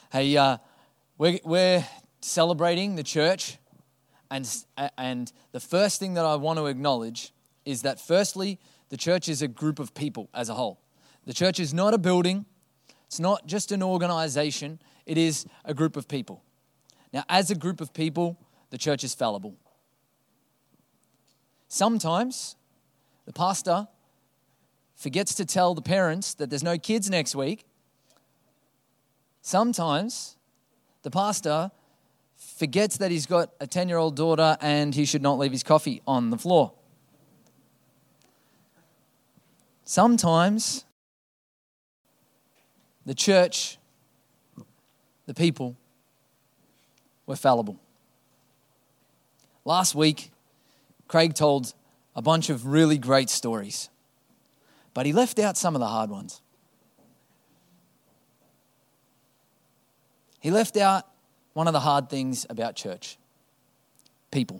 Hey, we're celebrating the church, and the first thing that I want to acknowledge is that firstly, the church is a group of people as a whole. The church is not a building. It's not just an organization. It is a group of people. Now, as a group of people, the church is fallible. Sometimes the pastor forgets to tell the parents that there's no kids next week. Sometimes the pastor forgets that he's got a 10-year-old daughter and he should not leave his coffee on the floor. Sometimes the church, the people, were fallible. Last week, Craig told a bunch of really great stories, but he left out some of the hard ones. He left out one of the hard things about church: people.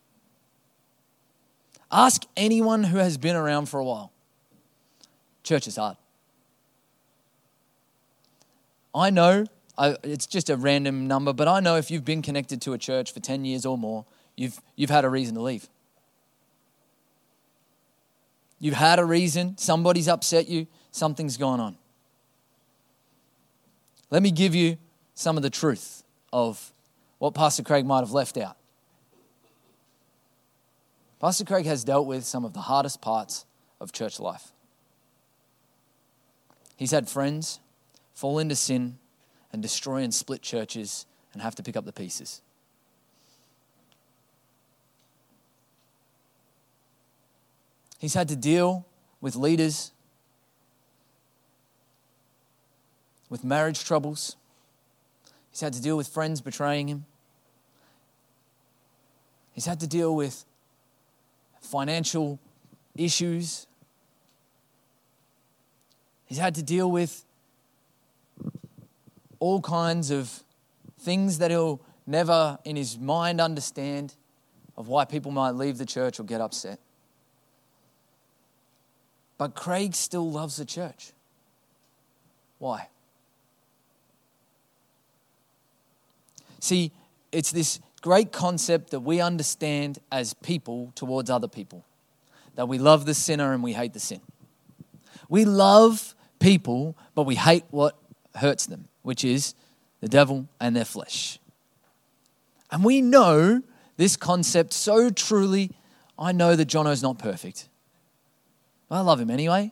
Ask anyone who has been around for a while. Church is hard. I know, it's just a random number, but I know if you've been connected to a church for 10 years or more, you've had a reason to leave. You've had a reason, somebody's upset you, something's going on. Let me give you some of the truth of what Pastor Craig might have left out. Pastor Craig has dealt with some of the hardest parts of church life. He's had friends fall into sin and destroy and split churches and have to pick up the pieces. He's had to deal with leaders, with marriage troubles. He's had to deal with friends betraying him. He's had to deal with financial issues. He's had to deal with all kinds of things that he'll never in his mind understand of why people might leave the church or get upset. But Craig still loves the church. Why? See, it's this great concept that we understand as people towards other people, that we love the sinner and we hate the sin. We love people, but we hate what hurts them, which is the devil and their flesh. And we know this concept so truly. I know that Jono's not perfect. I love him anyway.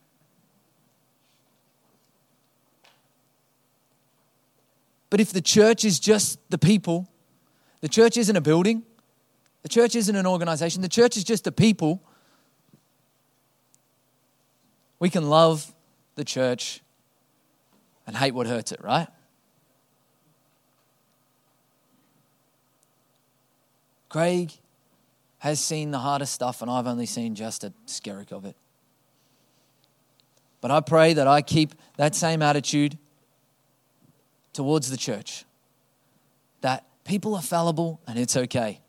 But if the church is just the people, the church isn't a building, the church isn't an organization, the church is just the people, we can love the church and hate what hurts it, right? Craig has seen the hardest stuff and I've only seen just a skerrick of it. But I pray that I keep that same attitude towards the church, that people are fallible and it's okay.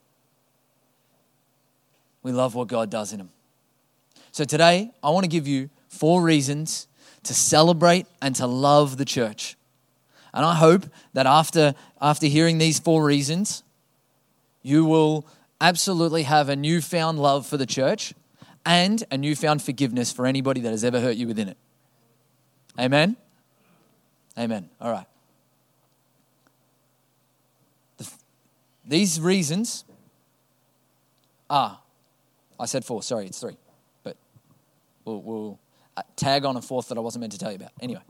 We love what God does in them. So today, I want to give you 4 reasons to celebrate and to love the church. And I hope that after hearing these 4 reasons, you will absolutely have a newfound love for the church and a newfound forgiveness for anybody that has ever hurt you within it. Amen? Amen. All right. These reasons are, I said 4, sorry, it's 3. But we'll tag on a 4th that I wasn't meant to tell you about. Anyway.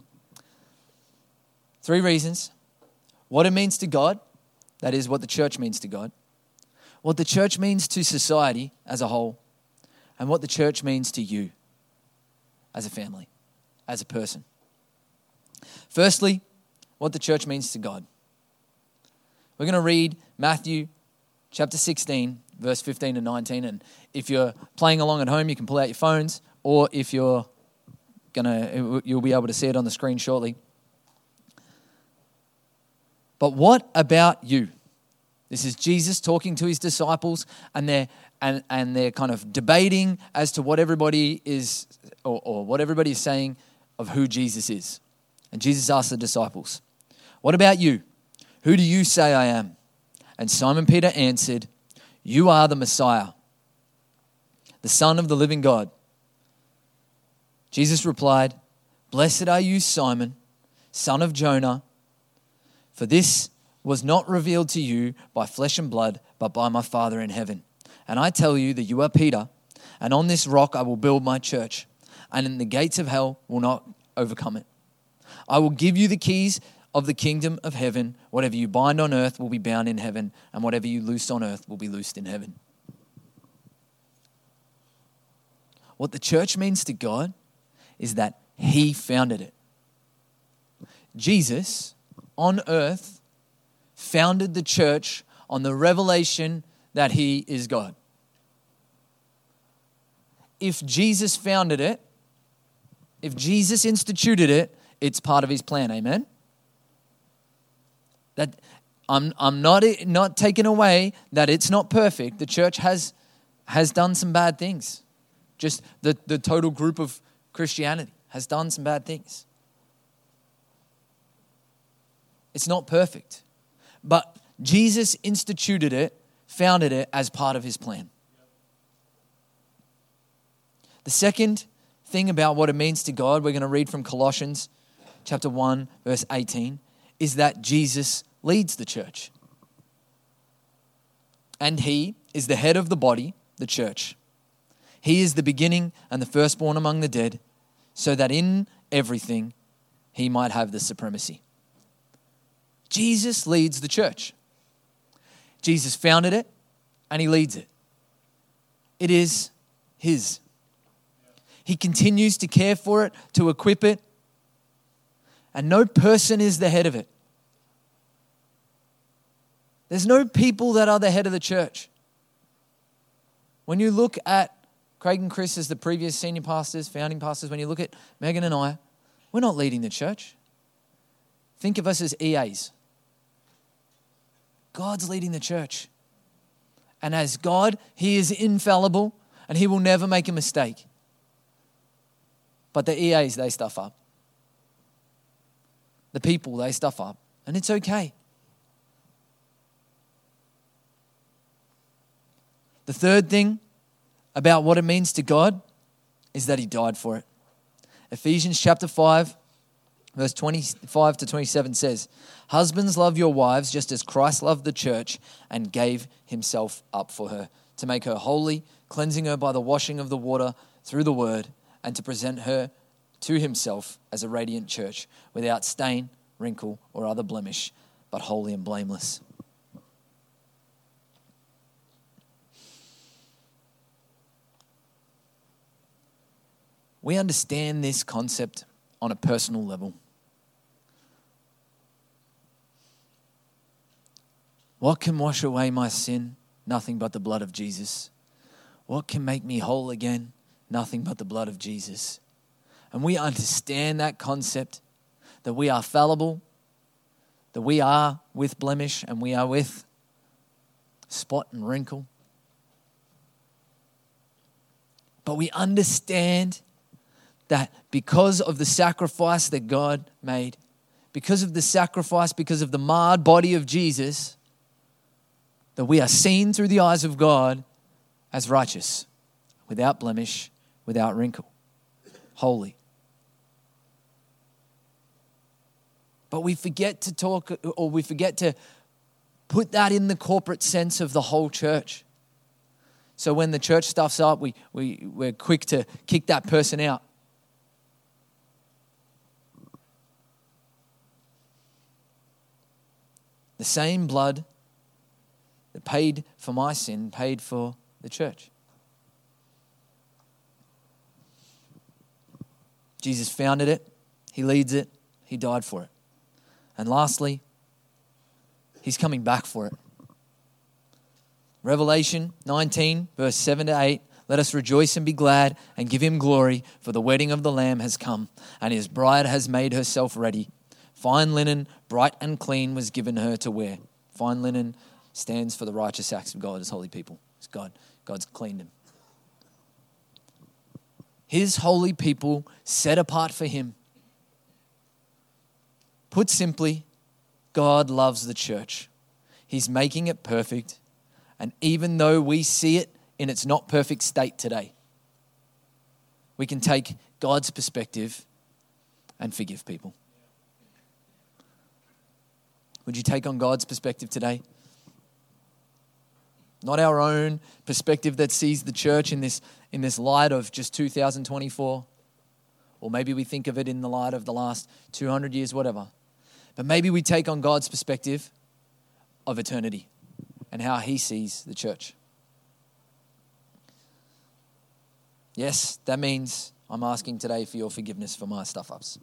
3 reasons. What it means to God, that is what the church means to God. What the church means to society as a whole. And what the church means to you as a family, as a person. Firstly, what the church means to God. We're going to read Matthew chapter 16, verse 15 to 19. And if you're playing along at home, you can pull out your phones. Or if you'll be able to see it on the screen shortly. But what about you? This is Jesus talking to his disciples, and they're kind of debating as to what everybody is or what everybody is saying of who Jesus is. And Jesus asked the disciples, What about you? Who do you say I am?" And Simon Peter answered, "You are the Messiah, the Son of the living God." Jesus replied, "Blessed are you, Simon, son of Jonah, for this was not revealed to you by flesh and blood, but by my Father in heaven. And I tell you that you are Peter, and on this rock I will build my church, and the gates of hell will not overcome it. I will give you the keys of the kingdom of heaven. Whatever you bind on earth will be bound in heaven, and whatever you loose on earth will be loosed in heaven." What the church means to God is that He founded it. Jesus, on earth, founded the church on the revelation that He is God. If Jesus founded it, if Jesus instituted it, it's part of His plan. Amen? That I'm not taking away that it's not perfect. The church has done some bad things. Just the total group of Christianity has done some bad things. It's not perfect. But Jesus instituted it, founded it as part of His plan. The second thing about what it means to God, we're going to read from Colossians chapter 1, verse 18, is that Jesus leads the church. And He is the head of the body, the church. He is the beginning and the firstborn among the dead, so that in everything He might have the supremacy. Jesus leads the church. Jesus founded it and He leads it. It is His. He continues to care for it, to equip it, and no person is the head of it. There's no people that are the head of the church. When you look at Craig and Chris as the previous senior pastors, founding pastors, when you look at Megan and I, we're not leading the church. Think of us as EAs. God's leading the church. And as God, He is infallible and He will never make a mistake. But the EAs, they stuff up. The people, they stuff up. And it's okay. The third thing about what it means to God is that He died for it. Ephesians chapter 5, verse 25 to 27 says, "Husbands, love your wives just as Christ loved the church and gave Himself up for her, to make her holy, cleansing her by the washing of the water through the word, and to present her to Himself as a radiant church, without stain, wrinkle, or other blemish, but holy and blameless." We understand this concept on a personal level. What can wash away my sin? Nothing but the blood of Jesus. What can make me whole again? Nothing but the blood of Jesus. And we understand that concept, that we are fallible, that we are with blemish and we are with spot and wrinkle. But we understand that because of the sacrifice that God made, because of the sacrifice, because of the marred body of Jesus, that we are seen through the eyes of God as righteous, without blemish, without wrinkle, holy. But we forget to talk, or we forget to put that in the corporate sense of the whole church. So when the church stuffs up, we're quick to kick that person out. The same blood that paid for my sin paid for the church. Jesus founded it. He leads it. He died for it. And lastly, He's coming back for it. Revelation 19, verse 7 to 8. "Let us rejoice and be glad and give Him glory, for the wedding of the Lamb has come, and His bride has made herself ready. Fine linen, bright and clean, was given her to wear." Fine linen stands for the righteous acts of God as holy people. It's God's cleaned Him. His holy people set apart for Him. Put simply, God loves the church. He's making it perfect. And even though we see it in its not perfect state today, we can take God's perspective and forgive people. Would you take on God's perspective today? Not our own perspective that sees the church in this light of just 2024. Or maybe we think of it in the light of the last 200 years, whatever. But maybe we take on God's perspective of eternity and how he sees the church. Yes, that means I'm asking today for your forgiveness for my stuff-ups.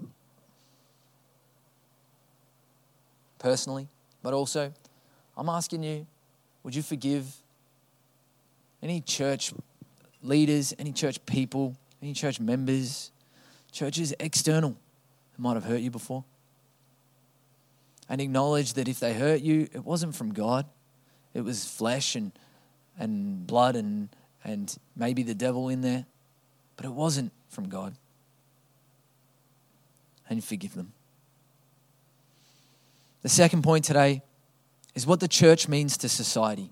Personally, but also I'm asking you, would you forgive any church leaders, any church people, any church members, churches external who might have hurt you before? And acknowledge that if they hurt you, it wasn't from God. It was flesh and blood and maybe the devil in there. But it wasn't from God. And forgive them. The second point today is what the church means to society.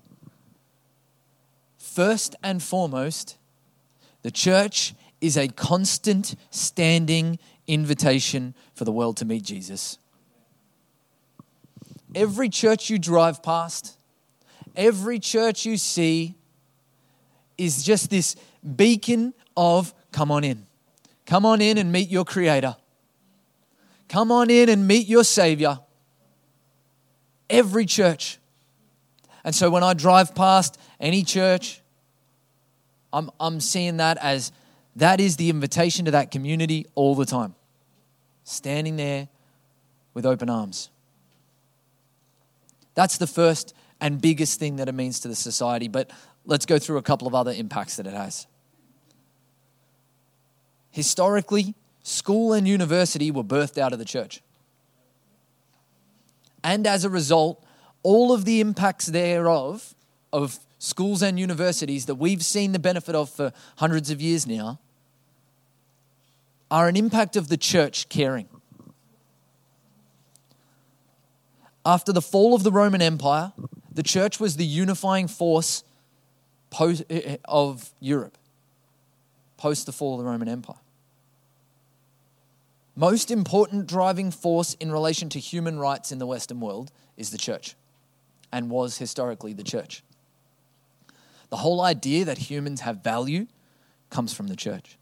First and foremost, the church is a constant standing invitation for the world to meet Jesus. Every church you drive past, every church you see is just this beacon of come on in. Come on in and meet your Creator. Come on in and meet your Savior. Every church. And so when I drive past any church, I'm seeing that as that is the invitation to that community all the time. Standing there with open arms. That's the first and biggest thing that it means to the society. But let's go through a couple of other impacts that it has. Historically, school and university were birthed out of the church. And as a result, all of the impacts thereof, of schools and universities that we've seen the benefit of for hundreds of years now, are an impact of the church caring. After the fall of the Roman Empire, the church was the unifying force of Europe, post the fall of the Roman Empire. Most important driving force in relation to human rights in the Western world is the church, and was historically the church. The whole idea that humans have value comes from the church.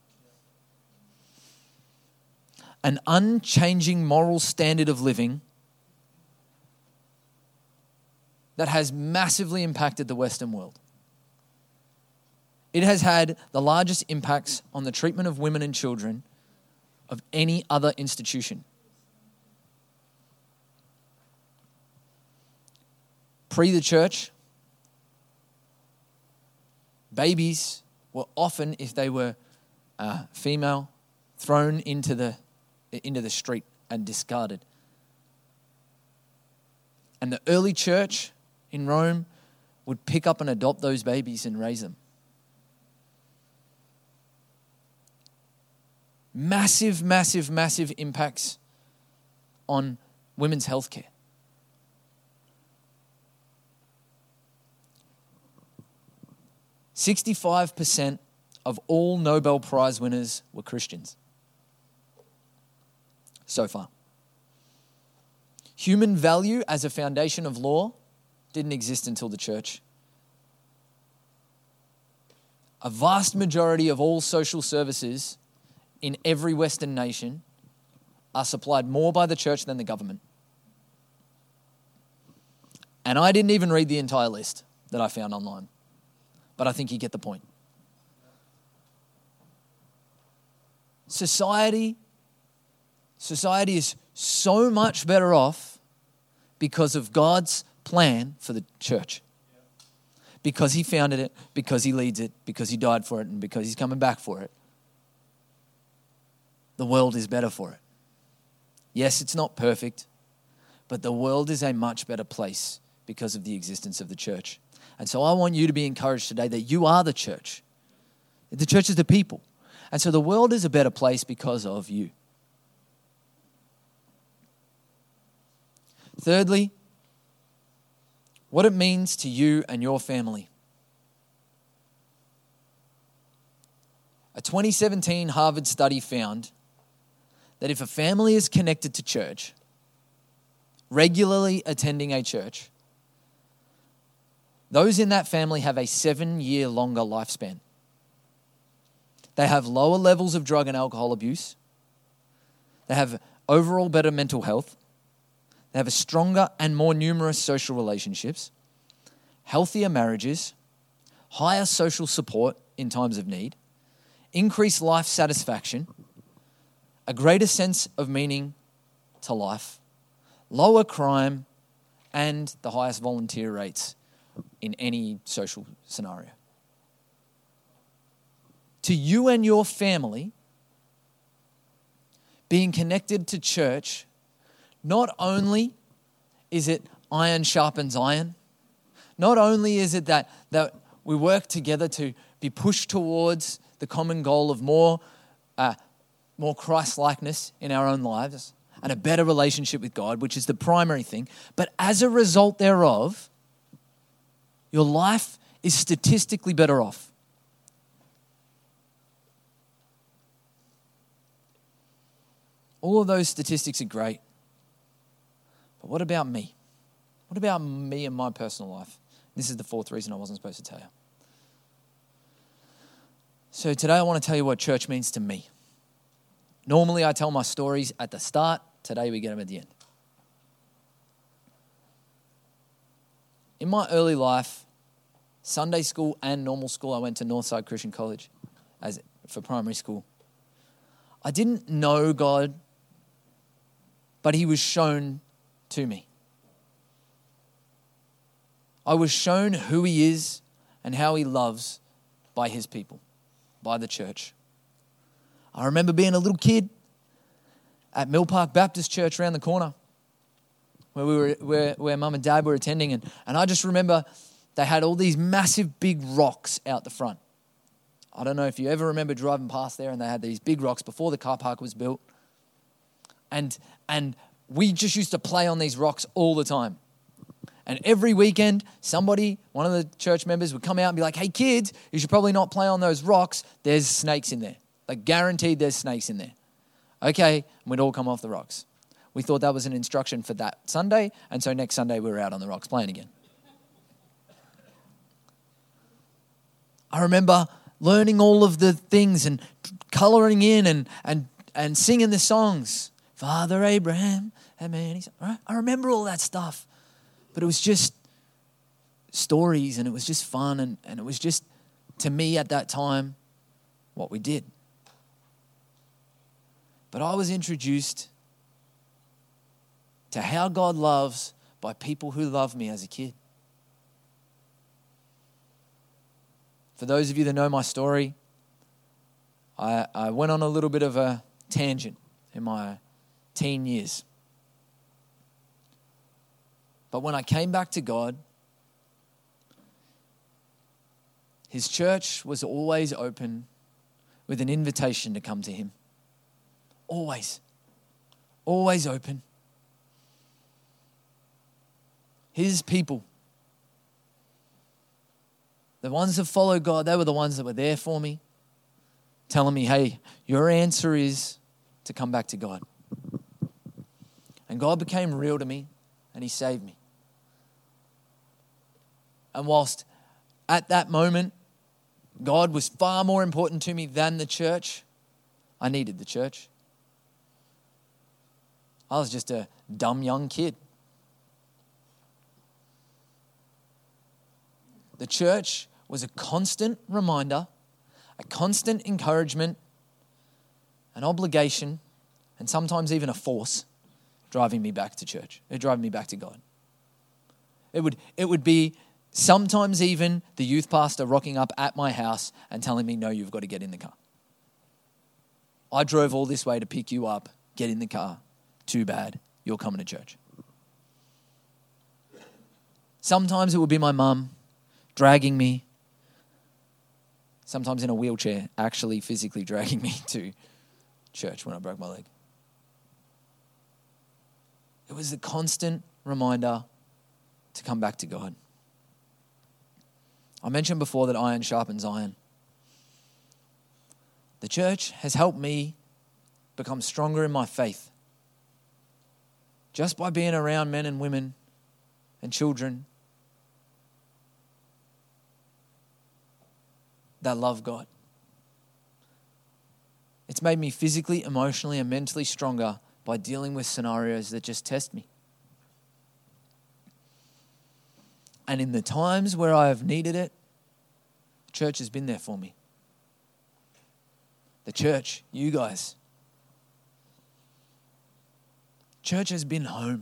An unchanging moral standard of living that has massively impacted the Western world. It has had the largest impacts on the treatment of women and children of any other institution. Pre the church, babies were often, if they were female, thrown into the street and discarded. And the early church in Rome would pick up and adopt those babies and raise them. Massive, massive, massive impacts on women's healthcare. %65% of all Nobel Prize winners were Christians. So far. Human value as a foundation of law didn't exist until the church. A vast majority of all social services in every Western nation are supplied more by the church than the government. And I didn't even read the entire list that I found online, but I think you get the point. Society is so much better off because of God's plan for the church. Because he founded it, because he leads it, because he died for it, and because he's coming back for it. The world is better for it. Yes, it's not perfect, but the world is a much better place because of the existence of the church. And so I want you to be encouraged today that you are the church. The church is the people. And so the world is a better place because of you. Thirdly, what it means to you and your family. A 2017 Harvard study found that if a family is connected to church, regularly attending a church, those in that family have a 7-year longer lifespan. They have lower levels of drug and alcohol abuse. They have overall better mental health. They have a stronger and more numerous social relationships, healthier marriages, higher social support in times of need, increased life satisfaction, a greater sense of meaning to life, lower crime, and the highest volunteer rates in any social scenario. To you and your family, being connected to church, not only is it iron sharpens iron, not only is it that we work together to be pushed towards the common goal of more Christ-likeness in our own lives and a better relationship with God, which is the primary thing, but as a result thereof, your life is statistically better off. All of those statistics are great. But what about me? What about me and my personal life? This is the fourth reason I wasn't supposed to tell you. So today I want to tell you what church means to me. Normally I tell my stories at the start. Today we get them at the end. In my early life, Sunday school and normal school, I went to Northside Christian College for primary school. I didn't know God, but he was shown to me. I was shown who he is and how he loves by his people, by the church. I remember being a little kid at Mill Park Baptist Church around the corner where mum and dad were attending. And I just remember they had all these massive big rocks out the front. I don't know if you ever remember driving past there, and they had these big rocks before the car park was built. And we just used to play on these rocks all the time. And every weekend, one of the church members would come out and be like, hey kids, you should probably not play on those rocks. There's snakes in there. Like guaranteed there's snakes in there. Okay, and we'd all come off the rocks. We thought that was an instruction for that Sunday, and so next Sunday we were out on the rocks playing again. I remember learning all of the things and colouring in and singing the songs. Father Abraham, amen. I remember all that stuff. But it was just stories, and it was just fun, and it was just, to me at that time, what we did. But I was introduced to how God loves by people who loved me as a kid. For those of you that know my story, I went on a little bit of a tangent in my teen years. But when I came back to God, his church was always open with an invitation to come to him. Always. Always open. His people, the ones that follow God, they were the ones that were there for me, telling me, hey, your answer is to come back to God. And God became real to me, and he saved me. And whilst at that moment, God was far more important to me than the church, I needed the church. I was just a dumb young kid. The church was a constant reminder, a constant encouragement, an obligation, and sometimes even a force driving me back to church, driving me back to God. It would be sometimes even the youth pastor rocking up at my house and telling me, no, you've got to get in the car. I drove all this way to pick you up, get in the car. Too bad, you're coming to church. Sometimes it would be my mum dragging me, sometimes in a wheelchair, actually physically dragging me to church when I broke my leg. It was a constant reminder to come back to God. I mentioned before that iron sharpens iron. The church has helped me become stronger in my faith just by being around men and women and children that love God. It's made me physically, emotionally, and mentally stronger by dealing with scenarios that just test me. And in the times where I have needed it, church has been there for me. The church, you guys. Church has been home.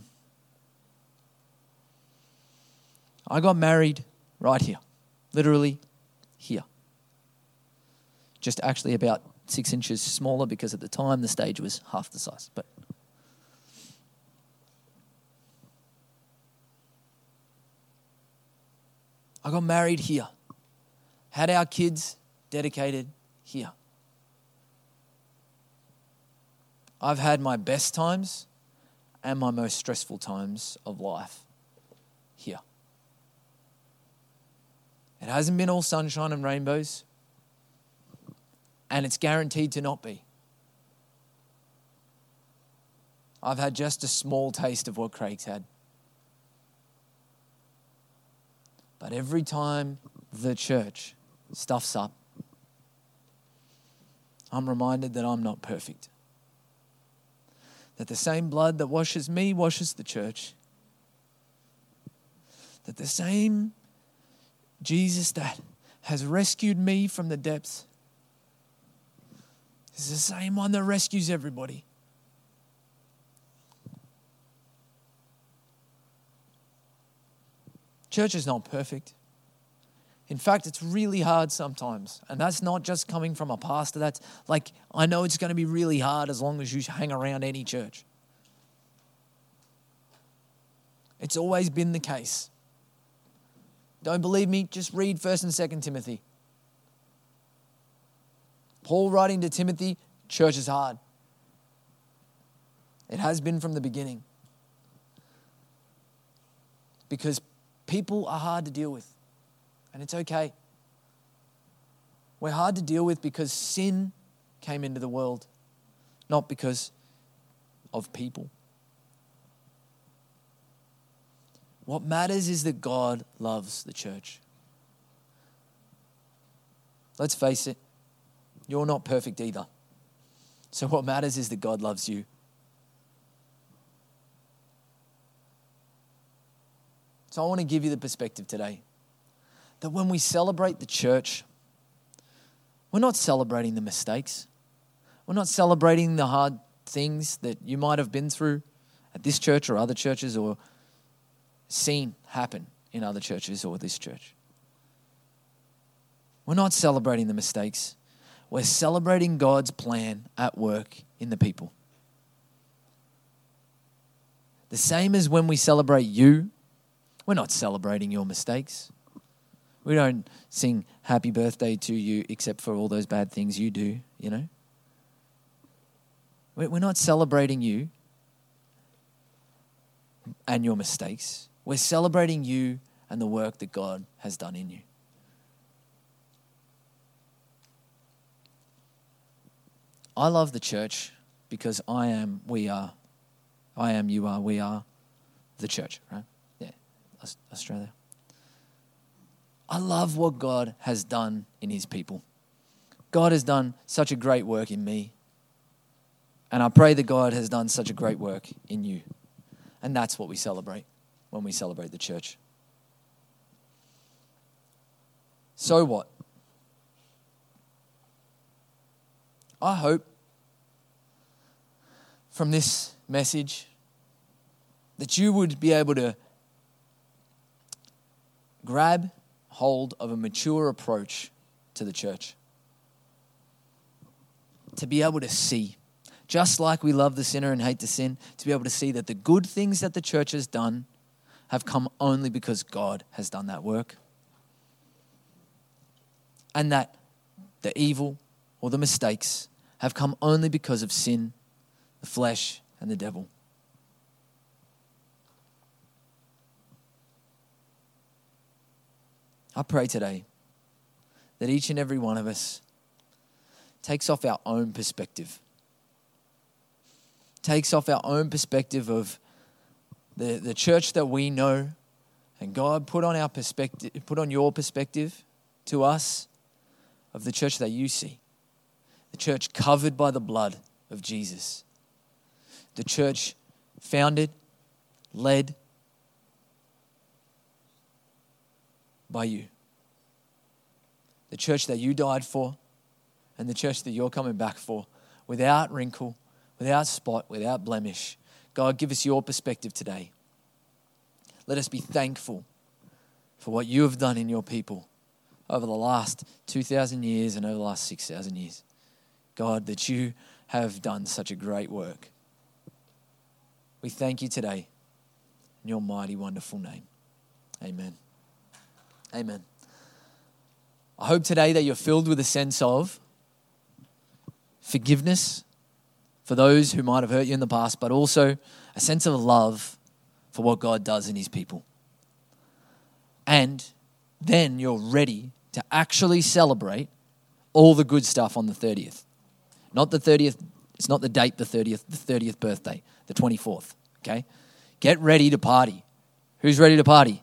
I got married right here, literally here. Just actually about 6 inches smaller because at the time the stage was half the size. But I got married here. Had our kids dedicated here. I've had my best times and my most stressful times of life here. It hasn't been all sunshine and rainbows, and it's guaranteed to not be. I've had just a small taste of what Craig's had. But every time the church stuffs up, I'm reminded that I'm not perfect. That the same blood that washes me washes the church. That the same Jesus that has rescued me from the depths is the same one that rescues everybody. Church is not perfect. In fact, it's really hard sometimes. And that's not just coming from a pastor. That's like, I know it's going to be really hard as long as you hang around any church. It's always been the case. Don't believe me? Just read 1 and 2 Timothy. Paul writing to Timothy, church is hard. It has been from the beginning. Because people are hard to deal with. And it's okay. We're hard to deal with because sin came into the world, not because of people. What matters is that God loves the church. Let's face it, you're not perfect either. So what matters is that God loves you. So I want to give you the perspective today that when we celebrate the church, we're not celebrating the mistakes. We're not celebrating the hard things that you might have been through at this church or other churches or seen happen in other churches or this church. We're not celebrating the mistakes. We're celebrating God's plan at work in the people. The same as when we celebrate you, we're not celebrating your mistakes. We don't sing happy birthday to you except for all those bad things you do, you know. We're not celebrating you and your mistakes. We're celebrating you and the work that God has done in you. I love the church because I am, you are, we are the church, right? Yeah, Australia. I love what God has done in his people. God has done such a great work in me. And I pray that God has done such a great work in you. And that's what we celebrate when we celebrate the church. So what? I hope from this message that you would be able to grab hold of a mature approach to the church. To be able to see, just like we love the sinner and hate the sin, to be able to see that the good things that the church has done have come only because God has done that work. And that the evil or the mistakes have come only because of sin, the flesh, and the devil. I pray today that each and every one of us takes off our own perspective. Takes off our own perspective of the church that we know. And God, put on your perspective to us of the church that you see. The church covered by the blood of Jesus. The church founded, led by you. The church that you died for, and the church that you're coming back for, without wrinkle, without spot, without blemish. God, give us your perspective today. Let us be thankful for what you have done in your people over the last 2,000 years and over the last 6,000 years. God, that you have done such a great work. We thank you today in your mighty, wonderful name. Amen. Amen. I hope today that you're filled with a sense of forgiveness for those who might have hurt you in the past, but also a sense of love for what God does in his people. And then you're ready to actually celebrate all the good stuff on the 30th. Not the 30th, it's not the date the 30th birthday, the 24th, okay? Get ready to party. Who's ready to party?